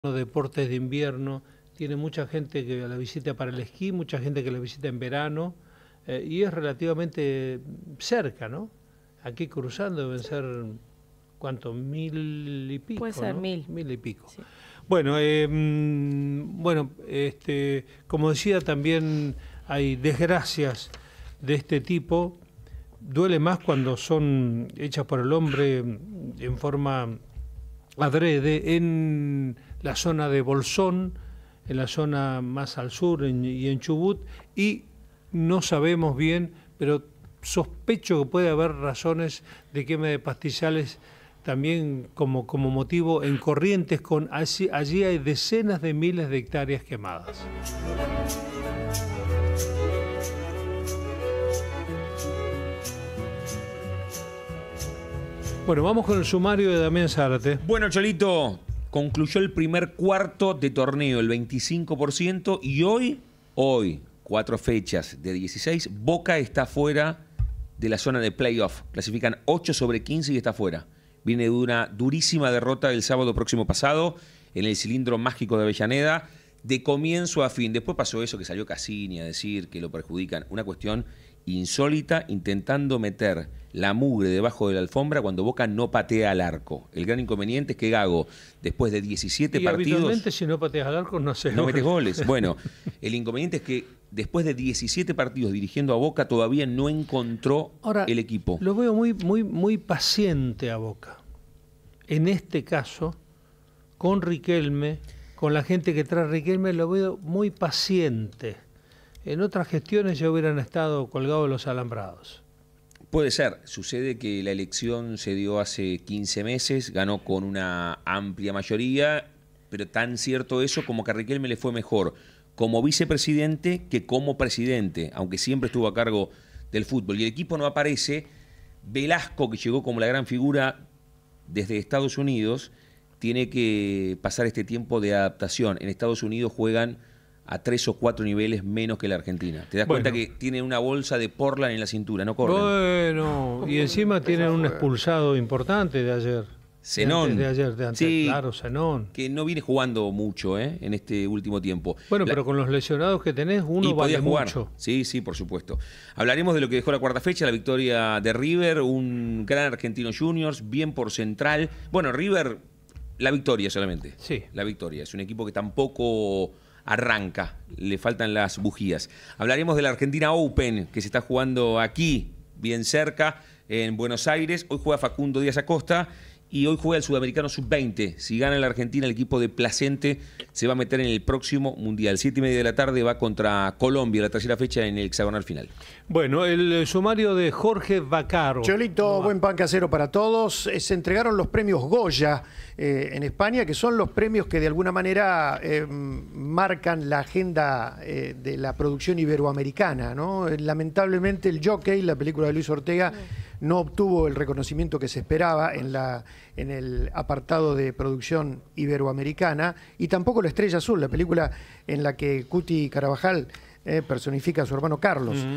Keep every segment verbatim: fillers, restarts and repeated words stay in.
deportes de invierno, tiene mucha gente que la visita para el esquí, mucha gente que la visita en verano, eh, y es relativamente cerca, ¿no? Aquí cruzando deben ser, ¿cuánto? Mil y pico, Puede ser, ¿no? mil. Mil y pico. Sí. Bueno, eh, bueno, este, como decía, también hay desgracias de este tipo. Duele más cuando son hechas por el hombre en forma adrede en la zona de Bolsón, en la zona más al sur en, y en Chubut, y no sabemos bien, pero sospecho que puede haber razones de quema de pastizales también como, como motivo en Corrientes, con allí, allí hay decenas de miles de hectáreas quemadas. Bueno, vamos con el sumario de Damián Zárate. Bueno, Cholito, concluyó el primer cuarto de torneo, el veinticinco por ciento, y hoy, hoy, cuatro fechas de dieciséis, Boca está fuera de la zona de playoff. Clasifican ocho sobre quince y está fuera. Viene de una durísima derrota el sábado próximo pasado en el cilindro mágico de Avellaneda, de comienzo a fin. Después pasó eso que salió Cassini a decir que lo perjudican. Una cuestión insólita, intentando meter la mugre debajo de la alfombra cuando Boca no patea al arco. El gran inconveniente es que Gago, después de diecisiete y partidos... habitualmente si no pateas al arco no sé. No metes goles. Bueno, el inconveniente es que después de diecisiete partidos dirigiendo a Boca todavía no encontró Ahora, el equipo. Lo veo muy, muy, muy paciente a Boca. En este caso, con Riquelme, con la gente que trae Riquelme, lo veo muy paciente. En otras gestiones ya hubieran estado colgados los alambrados. Puede ser. Sucede que la elección se dio hace quince meses, ganó con una amplia mayoría, pero tan cierto eso como que a Riquelme le fue mejor como vicepresidente que como presidente, aunque siempre estuvo a cargo del fútbol. Y el equipo no aparece. Velasco, que llegó como la gran figura desde Estados Unidos, tiene que pasar este tiempo de adaptación. En Estados Unidos juegan a tres o cuatro niveles menos que la Argentina. Te das bueno. cuenta que tienen una bolsa de Portland en la cintura, no corren. Bueno, y encima tienen un expulsado importante de ayer. Zenón. De, de ayer, de antes, sí, claro, Zenón. Que no viene jugando mucho ¿eh? en este último tiempo. Bueno, la... pero con los lesionados que tenés, uno y vale jugar. mucho. Sí, sí, por supuesto. Hablaremos de lo que dejó la cuarta fecha, la victoria de River, un gran Argentino Juniors, bien por Central. Bueno, River, la victoria solamente. Sí. La victoria. Es un equipo que tampoco arranca, le faltan las bujías. Hablaremos de la Argentina Open, que se está jugando aquí, bien cerca, en Buenos Aires. Hoy juega Facundo Díaz Acosta y hoy juega el Sudamericano sub veinte. Si gana la Argentina, el equipo de Placente se va a meter en el próximo Mundial. Siete y media de la tarde va contra Colombia, la tercera fecha en el hexagonal final. Bueno, el sumario de Jorge Vaccaro. Cholito, no. Buen pan casero para todos. Se entregaron los premios Goya eh, en España, que son los premios que de alguna manera eh, marcan la agenda eh, de la producción iberoamericana, ¿no? Lamentablemente el Jockey, la película de Luis Ortega, no obtuvo el reconocimiento que se esperaba en, la, en el apartado de producción iberoamericana, y tampoco La Estrella Azul, la película en la que Cuti Carabajal eh, personifica a su hermano Carlos. Uh-huh.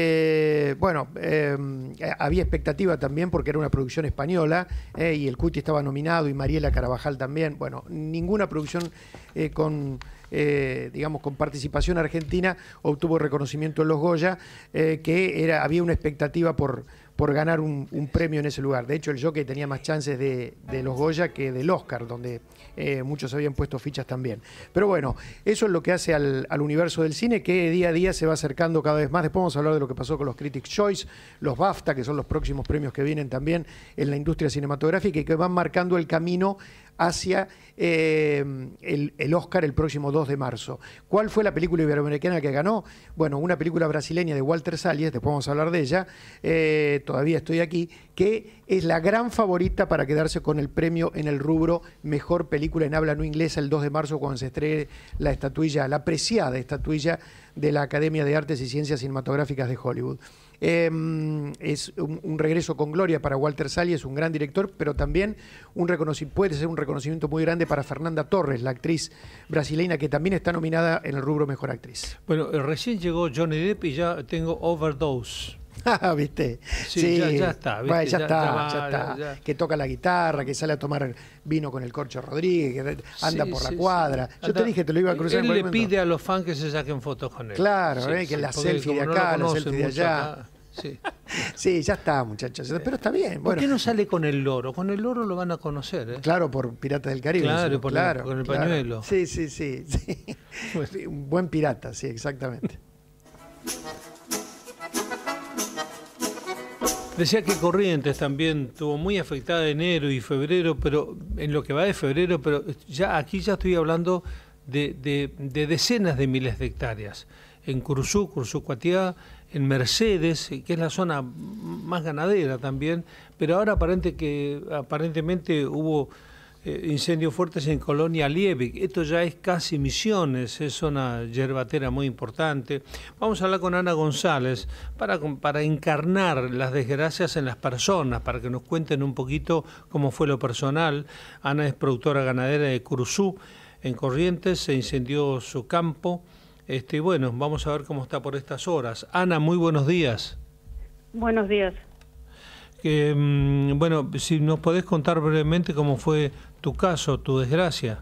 eh, bueno, eh, había expectativa también porque era una producción española eh, y el Cuti estaba nominado y Mariela Carabajal también. Bueno, ninguna producción eh, con... Eh, digamos, con participación argentina, obtuvo reconocimiento en los Goya, eh, que era, había una expectativa por, por ganar un, un premio en ese lugar. De hecho, el Jockey tenía más chances de, de los Goya que del Oscar, donde eh, muchos habían puesto fichas también. Pero bueno, eso es lo que hace al, al universo del cine, que día a día se va acercando cada vez más. Después vamos a hablar de lo que pasó con los Critics' Choice, los BAFTA, que son los próximos premios que vienen también en la industria cinematográfica y que van marcando el camino hacia eh, el, el Oscar el próximo dos de marzo. ¿Cuál fue la película iberoamericana que ganó? Bueno, una película brasileña de Walter Salles, después vamos a hablar de ella, eh, Todavía estoy aquí, que es la gran favorita para quedarse con el premio en el rubro Mejor Película en Habla No Inglesa el dos de marzo, cuando se estrene la estatuilla, la preciada estatuilla de la Academia de Artes y Ciencias Cinematográficas de Hollywood. Eh, es un, un regreso con gloria para Walter Salles, un gran director, pero también un puede ser un reconocimiento muy grande para Fernanda Torres, la actriz brasileña que también está nominada en el rubro Mejor Actriz. Bueno, recién llegó Johnny Depp y ya tengo Overdose. ¿Viste? Sí, sí. Ya, ya está. ¿viste? Bueno, ya, ya, está, ya, va, ya está. ya, ya. Que toca la guitarra, que sale a tomar vino con el Corcho Rodríguez, que anda sí, por la sí, cuadra. sí. Yo Anda, te dije, te lo iba a cruzar él en le cualquier momento. pide a los fans que se saquen fotos con él. Claro, sí, ¿eh? que sí, la porque selfie de como no acá, lo la conocen selfie de mucho allá. acá, sí. Sí, ya está, muchachos. Pero está bien. ¿Por Bueno, qué no sale con el loro? Con el loro lo van a conocer, ¿eh? claro, por Piratas del Caribe. Claro, decimos, por el- claro, con el claro. pañuelo. Sí, sí, sí. sí. Bueno. Sí, un buen pirata, sí, exactamente. Decía que Corrientes también tuvo muy afectada enero y febrero, pero en lo que va de febrero, pero ya aquí ya estoy hablando de, de, de decenas de miles de hectáreas. En Curuzú, Curuzú Cuatiá, en Mercedes, que es la zona más ganadera también, pero ahora aparente que, aparentemente hubo eh, incendios fuertes en Colonia Liebig. Esto ya es casi Misiones, es zona yerbatera muy importante. Vamos a hablar con Ana González para, para encarnar las desgracias en las personas, para que nos cuenten un poquito cómo fue lo personal. Ana es productora ganadera de Curuzú, en Corrientes, se incendió su campo. Este, bueno, vamos a ver cómo está por estas horas. Ana, muy buenos días. Buenos días. Que, mm, bueno, si nos podés contar brevemente cómo fue tu caso, tu desgracia.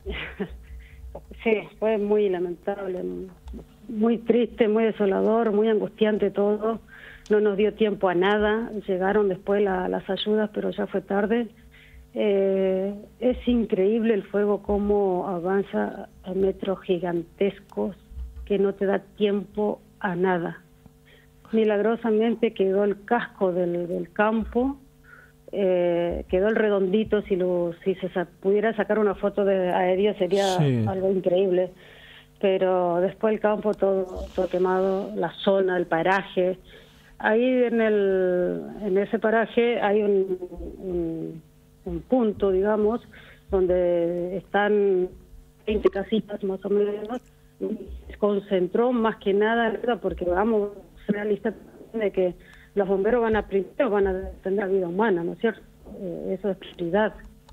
Sí, fue muy lamentable, muy triste, muy desolador, muy angustiante todo. No nos dio tiempo a nada. Llegaron después la, las ayudas, pero ya fue tarde. Eh, es increíble el fuego cómo avanza a metros gigantescos que no te da tiempo a nada. Milagrosamente quedó el casco del, del campo, eh, quedó el redondito. Si lo si se sa pudiera sacar una foto de aéreo sería sí. algo increíble, pero después el campo todo, todo quemado, la zona, el paraje. Ahí en el en ese paraje hay un, un, un punto, digamos, donde están veinte casitas más o menos. Se concentró más que nada, porque vamos a ser realistas de que los bomberos van a primero van a defender la vida humana, ¿no es cierto? Eh, eso es prioridad.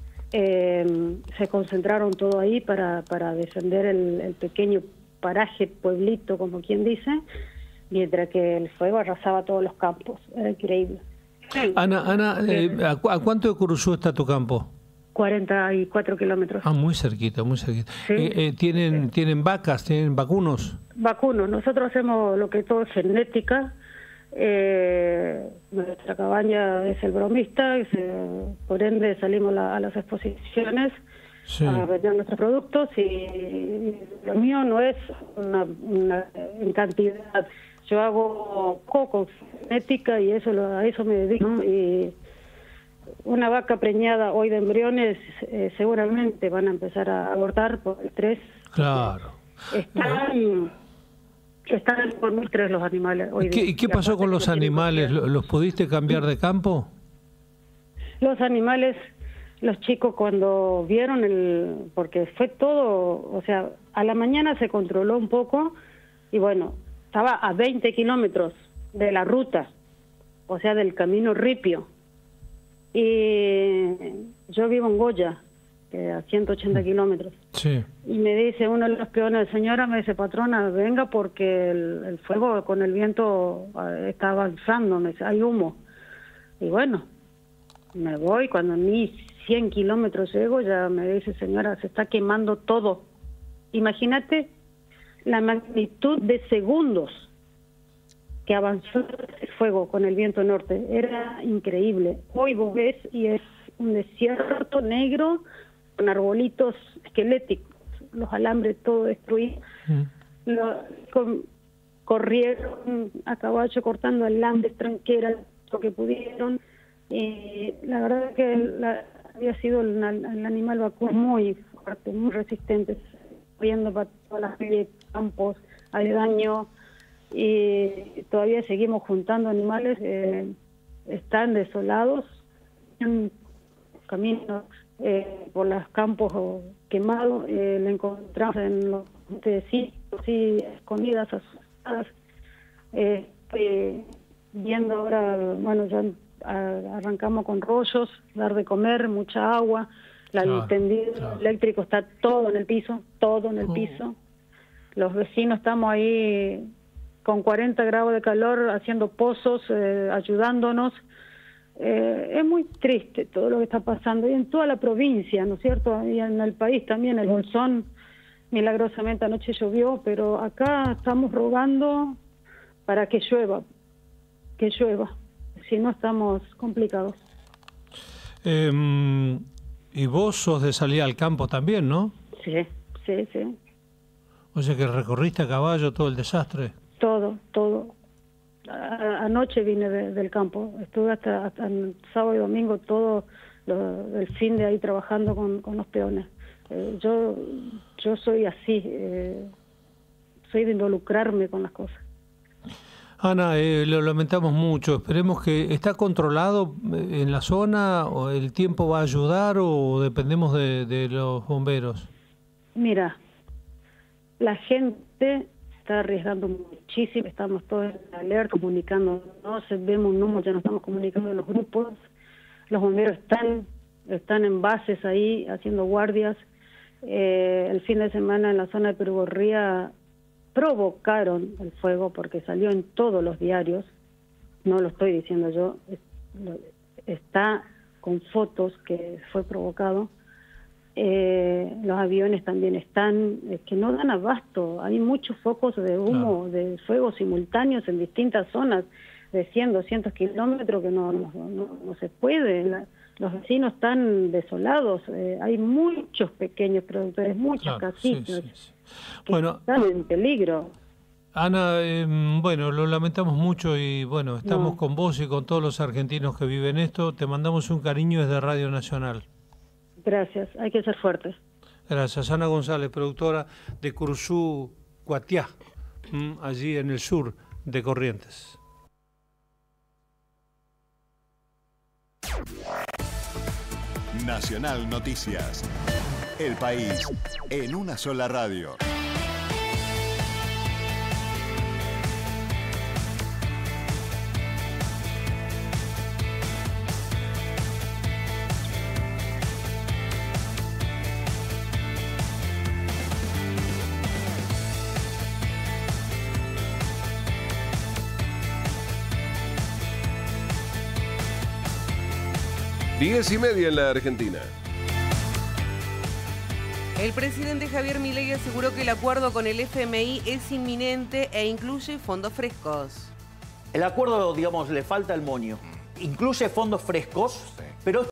Eh, se concentraron todo ahí para, para defender el, el pequeño paraje, pueblito, como quien dice, mientras que el fuego arrasaba todos los campos. Era increíble. Ana, Ana eh, ¿a, cu ¿a cuánto de Curuzú está tu campo? cuarenta y cuatro kilómetros. Ah, muy cerquita, muy cerquita. Sí. Eh, eh, ¿tienen, Sí. ¿Tienen vacas, tienen vacunos? Vacunos. Nosotros hacemos lo que todo es genética. Eh, nuestra cabaña es el bromista, y se, por ende salimos la, a las exposiciones sí. a vender nuestros productos, y lo mío no es una, una en cantidad. Yo hago poco genética y eso lo, a eso me dedico. Y una vaca preñada hoy de embriones eh, seguramente van a empezar a abortar por el estrés. Claro. Están, están por muy estrés los animales hoy. ¿Y qué, ¿y qué pasó con los animales? ¿Los pudiste cambiar de campo? Los animales, los chicos cuando vieron el... porque fue todo, o sea, a la mañana se controló un poco y bueno, estaba a veinte kilómetros de la ruta, o sea, del camino ripio. Y yo vivo en Goya, que a ciento ochenta kilómetros. Sí. Y me dice uno de los peones, señora, me dice, patrona, venga porque el, el fuego con el viento está avanzando, me dice, hay humo. Y bueno, me voy, cuando ni cien kilómetros llego, ya me dice, señora, se está quemando todo. Imagínate la magnitud de segundos que avanzó el fuego con el viento norte. Era increíble. Hoy vos ves y es un desierto negro con arbolitos esqueléticos, los alambres todo destruido. Mm. Lo, con, corrieron a caballo cortando alambres, tranqueras, lo que pudieron. Y la verdad es que la, había sido el, el animal vacuno muy fuerte, muy resistente, corriendo para todas las campos aledaños. Y todavía seguimos juntando animales, eh, están desolados, en caminos eh, por los campos quemados, eh, le encontramos en los sitios, sí, escondidas, asustadas. Eh, eh, viendo ahora, bueno, ya arrancamos con rollos, dar de comer, mucha agua, la, claro, el tendido claro. eléctrico está todo en el piso, todo en el oh. piso. Los vecinos estamos ahí con cuarenta grados de calor, haciendo pozos, eh, ayudándonos. Eh, es muy triste todo lo que está pasando, y en toda la provincia, ¿no es cierto? Y en el país también, el Bolsón, milagrosamente anoche llovió, pero acá estamos rogando para que llueva, que llueva, si no estamos complicados. Eh, y vos sos de salir al campo también, ¿no? Sí, sí, sí. O sea que recorriste a caballo todo el desastre. Todo, todo. A, anoche vine de, del campo, estuve hasta, hasta el sábado y domingo todo lo, el fin de ahí trabajando con, con los peones. Eh, yo yo soy así, eh, soy de involucrarme con las cosas. Ana, eh, lo lamentamos mucho, esperemos que... ¿Está controlado en la zona? ¿O el tiempo va a ayudar o dependemos de, de los bomberos? Mira, la gente está arriesgando muchísimo, estamos todos en alerta, comunicando, no se vemos un humo, ya nos estamos comunicando en los grupos, los bomberos están están en bases ahí haciendo guardias. Eh, el fin de semana en la zona de Perugorría provocaron el fuego porque salió en todos los diarios, no lo estoy diciendo yo, es, lo, está con fotos que fue provocado. Eh, los aviones también están, es que no dan abasto, hay muchos focos de humo, claro, de fuego simultáneos en distintas zonas de cien, doscientos kilómetros que no, no, no, no se puede. La, los vecinos están desolados, eh, hay muchos pequeños productores, muchas claro, casitas sí, sí, sí. que bueno, están en peligro. Ana, eh, bueno, lo lamentamos mucho y bueno, estamos no. con vos y con todos los argentinos que viven esto. Te mandamos un cariño desde Radio Nacional. Gracias, hay que ser fuertes. Gracias. Ana González, productora de Curzú Cuatiá, allí en el sur de Corrientes. Nacional Noticias. El país en una sola radio. Diez y media en la Argentina. El presidente Javier Milei aseguró que el acuerdo con el F M I es inminente e incluye fondos frescos. El acuerdo, digamos, le falta el moño. Incluye fondos frescos, sí, pero